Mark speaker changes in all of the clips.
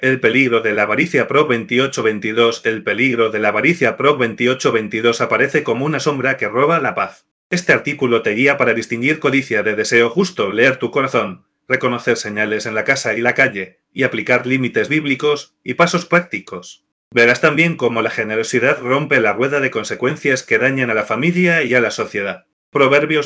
Speaker 1: El peligro de la avaricia Prop 2822. El peligro de la avaricia Prop 2822 aparece como una sombra que roba la paz. Este artículo te guía para distinguir codicia de deseo justo, leer tu corazón, reconocer señales en la casa y la calle, y aplicar límites bíblicos y pasos prácticos. Verás también cómo la generosidad rompe la rueda de consecuencias que dañan a la familia y a la sociedad. Proverbios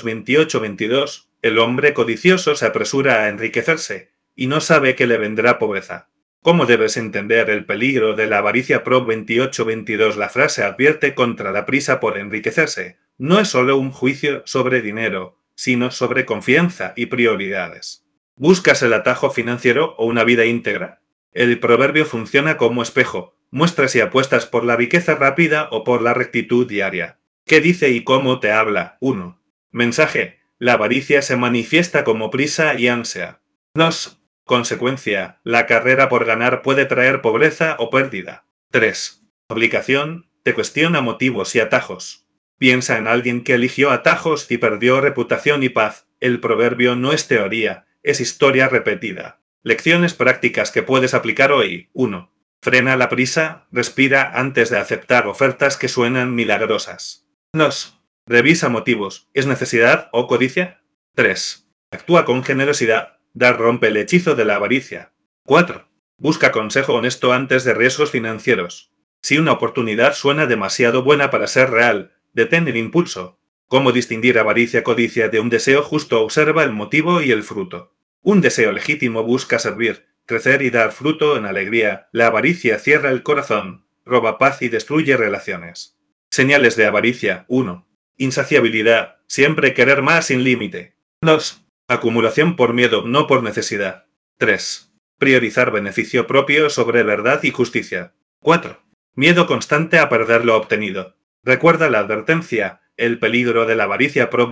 Speaker 1: 28-22. El hombre codicioso se apresura a enriquecerse, y no sabe que le vendrá pobreza. ¿Cómo debes entender el peligro de la avaricia Prop 28-22? La frase advierte contra la prisa por enriquecerse. No es solo un juicio sobre dinero, sino sobre confianza y prioridades. ¿Buscas el atajo financiero o una vida íntegra? El proverbio funciona como espejo. Muestra si apuestas por la riqueza rápida o por la rectitud diaria. ¿Qué dice y cómo te habla? 1. Mensaje. La avaricia se manifiesta como prisa y ansia. 2. Consecuencia. La carrera por ganar puede traer pobreza o pérdida. 3. Aplicación. Te cuestiona motivos y atajos. Piensa en alguien que eligió atajos y perdió reputación y paz. El proverbio no es teoría, es historia repetida. Lecciones prácticas que puedes aplicar hoy. 1. Frena la prisa, respira antes de aceptar ofertas que suenan milagrosas. 2. Revisa motivos. ¿Es necesidad o codicia? 3. Actúa con generosidad. Dar rompe el hechizo de la avaricia. 4. Busca consejo honesto antes de riesgos financieros. Si una oportunidad suena demasiado buena para ser real, detén el impulso. ¿Cómo distinguir avaricia-codicia de un deseo justo? Observa el motivo y el fruto. Un deseo legítimo busca servir, crecer y dar fruto en alegría. La avaricia cierra el corazón, roba paz y destruye relaciones. Señales de avaricia. 1. Insaciabilidad, siempre querer más sin límite. 2. Acumulación por miedo, no por necesidad. 3. Priorizar beneficio propio sobre verdad y justicia. 4. Miedo constante a perder lo obtenido. Recuerda la advertencia, el peligro de la avaricia Prop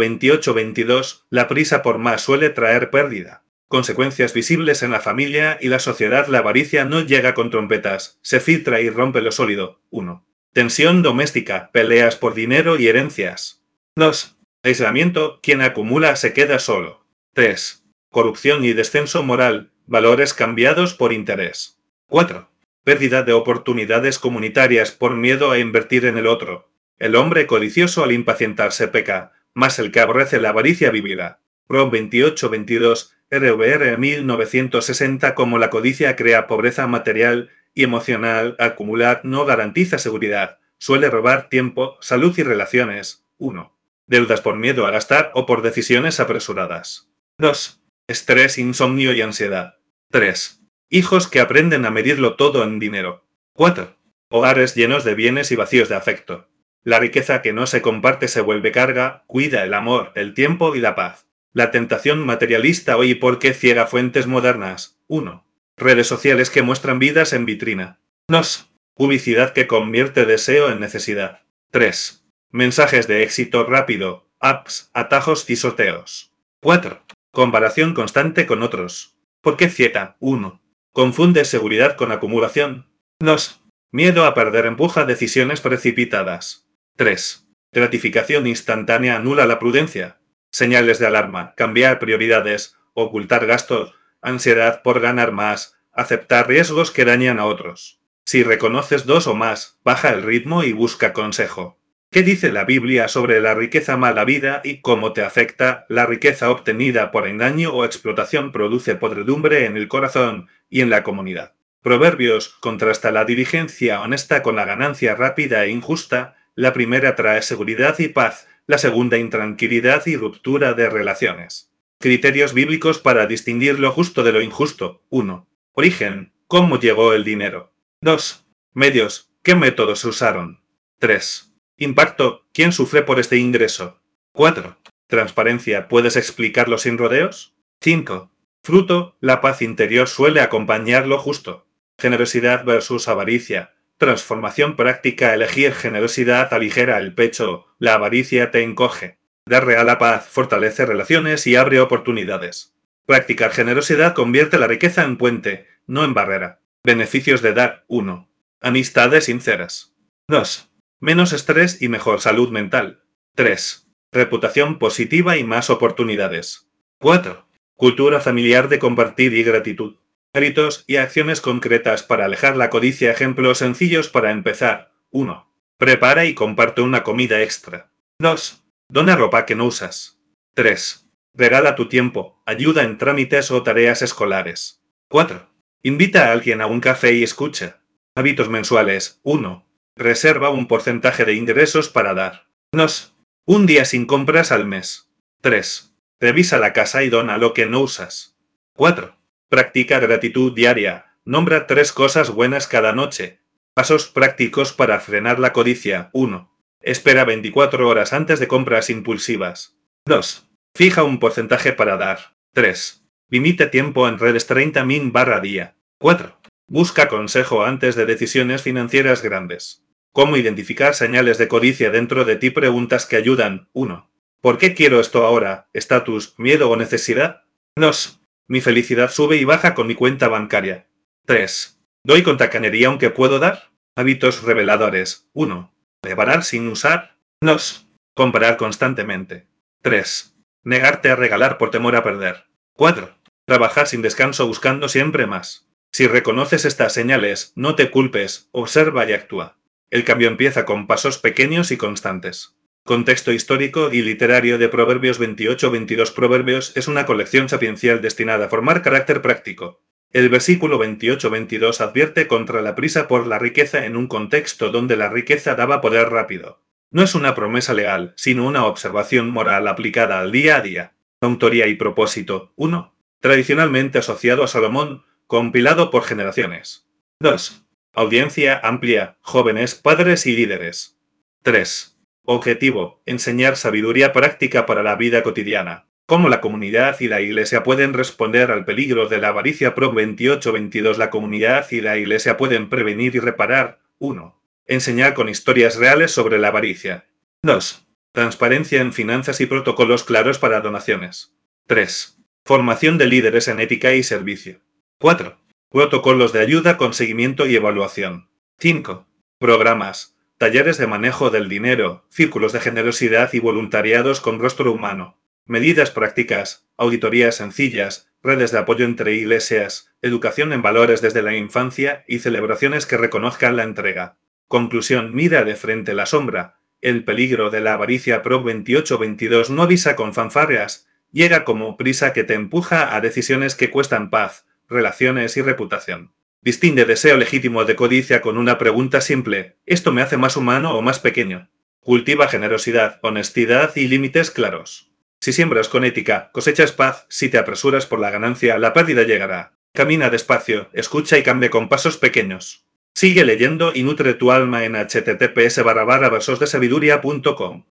Speaker 1: 28-22, la prisa por más suele traer pérdida. Consecuencias visibles en la familia y la sociedad. La avaricia no llega con trompetas, se filtra y rompe lo sólido. 1. Tensión doméstica, peleas por dinero y herencias. 2. Aislamiento, quien acumula se queda solo. 3. Corrupción y descenso moral, valores cambiados por interés. 4. Pérdida de oportunidades comunitarias por miedo a invertir en el otro. El hombre codicioso al impacientarse peca, mas el que aborrece la avaricia vivirá. Prop 28-22, RVR 1960. Como la codicia crea pobreza material y emocional, acumular no garantiza seguridad, suele robar tiempo, salud y relaciones. 1. Deudas por miedo a gastar o por decisiones apresuradas. 2. Estrés, insomnio y ansiedad. 3. Hijos que aprenden a medirlo todo en dinero. 4. Hogares llenos de bienes y vacíos de afecto. La riqueza que no se comparte se vuelve carga, cuida el amor, el tiempo y la paz. La tentación materialista hoy porque ciega fuentes modernas. 1. Redes sociales que muestran vidas en vitrina. 2. Publicidad que convierte deseo en necesidad. 3. Mensajes de éxito rápido, apps, atajos y sorteos. 4. Comparación constante con otros. ¿Por qué ciega? 1. Confunde seguridad con acumulación. 2. Miedo a perder empuja decisiones precipitadas. 3. Gratificación instantánea anula la prudencia. Señales de alarma, cambiar prioridades, ocultar gastos, ansiedad por ganar más, aceptar riesgos que dañan a otros. Si reconoces 2 o más, baja el ritmo y busca consejo. ¿Qué dice la Biblia sobre la riqueza mala vida y cómo te afecta? La riqueza obtenida por engaño o explotación produce podredumbre en el corazón y en la comunidad. Proverbios contrasta la diligencia honesta con la ganancia rápida e injusta. La primera trae seguridad y paz, la segunda intranquilidad y ruptura de relaciones. Criterios bíblicos para distinguir lo justo de lo injusto. 1. Origen. ¿Cómo llegó el dinero? 2. Medios. ¿Qué métodos se usaron? 3. Impacto. ¿Quién sufre por este ingreso? 4. Transparencia. ¿Puedes explicarlo sin rodeos? 5. Fruto. La paz interior suele acompañar lo justo. Generosidad versus avaricia. Transformación práctica. Elegir generosidad aligera el pecho, la avaricia te encoge. Dar real a paz fortalece relaciones y abre oportunidades. Practicar generosidad convierte la riqueza en puente, no en barrera. Beneficios de dar. 1. Amistades sinceras. 2. Menos estrés y mejor salud mental. 3. Reputación positiva y más oportunidades. 4. Cultura familiar de compartir y gratitud. Hábitos y acciones concretas para alejar la codicia. Ejemplos sencillos para empezar. 1. Prepara y comparte una comida extra. 2. Dona ropa que no usas. 3. Regala tu tiempo, ayuda en trámites o tareas escolares. 4. Invita a alguien a un café y escucha. Hábitos mensuales. 1. Reserva un porcentaje de ingresos para dar. 2. Un día sin compras al mes. 3. Revisa la casa y dona lo que no usas. 4. Practica gratitud diaria. Nombra 3 cosas buenas cada noche. Pasos prácticos para frenar la codicia. 1. Espera 24 horas antes de compras impulsivas. 2. Fija un porcentaje para dar. 3. Limita tiempo en redes 30 min/día. 4. Busca consejo antes de decisiones financieras grandes. ¿Cómo identificar señales de codicia dentro de ti? Preguntas que ayudan. 1. ¿Por qué quiero esto ahora? ¿Estatus, miedo o necesidad? 2. Mi felicidad sube y baja con mi cuenta bancaria. 3. ¿Doy con tacañería aunque puedo dar? Hábitos reveladores. 1. Reparar sin usar. 2. Comprar constantemente. 3. Negarte a regalar por temor a perder. 4. Trabajar sin descanso buscando siempre más. Si reconoces estas señales, no te culpes, observa y actúa. El cambio empieza con pasos pequeños y constantes. Contexto histórico y literario de Proverbios 28-22. Proverbios es una colección sapiencial destinada a formar carácter práctico. El versículo 28-22 advierte contra la prisa por la riqueza en un contexto donde la riqueza daba poder rápido. No es una promesa legal, sino una observación moral aplicada al día a día. Autoría y propósito. 1. Tradicionalmente asociado a Salomón, compilado por generaciones. 2. Audiencia amplia, jóvenes, padres y líderes. 3. Objetivo: enseñar sabiduría práctica para la vida cotidiana. ¿Cómo la comunidad y la Iglesia pueden responder al peligro de la avaricia? Prov 28-22. La comunidad y la Iglesia pueden prevenir y reparar. 1. Enseñar con historias reales sobre la avaricia. 2. Transparencia en finanzas y protocolos claros para donaciones. 3. Formación de líderes en ética y servicio. 4. Protocolos de ayuda con seguimiento y evaluación. 5. Programas, talleres de manejo del dinero, círculos de generosidad y voluntariados con rostro humano. Medidas prácticas, auditorías sencillas, redes de apoyo entre iglesias, educación en valores desde la infancia y celebraciones que reconozcan la entrega. Conclusión: mira de frente la sombra. El peligro de la avaricia. Prov 28-22 no avisa con fanfarrias, llega como prisa que te empuja a decisiones que cuestan paz, relaciones y reputación. Distingue deseo legítimo de codicia con una pregunta simple: ¿esto me hace más humano o más pequeño? Cultiva generosidad, honestidad y límites claros. Si siembras con ética, cosechas paz. Si te apresuras por la ganancia, la pérdida llegará. Camina despacio, escucha y cambia con pasos pequeños. Sigue leyendo y nutre tu alma en https://versosdesabiduría.com.